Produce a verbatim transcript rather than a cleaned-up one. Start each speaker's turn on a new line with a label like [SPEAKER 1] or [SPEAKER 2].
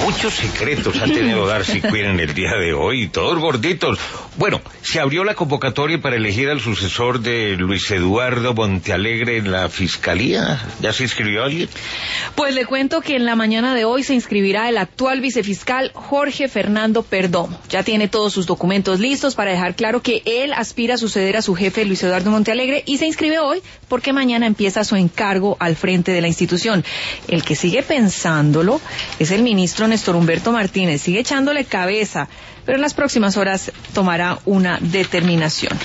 [SPEAKER 1] Muchos secretos ha tenido Darcy Quinn en el día de hoy, todos gorditos. Bueno, se abrió la convocatoria para elegir al sucesor de Luis Eduardo Montealegre en la Fiscalía. ¿Ya se inscribió alguien?
[SPEAKER 2] Pues le cuento que en la mañana de hoy se inscribirá el actual vicefiscal Jorge Fernando Perdomo. Ya tiene todos sus documentos listos para dejar claro que él aspira a suceder a su jefe Luis Eduardo Montealegre y se inscribe hoy porque mañana empieza su encargo al frente de la institución. El que sigue pensándolo es el ministro Néstor Humberto Martínez, sigue echándole cabeza, pero en las próximas horas tomará una determinación.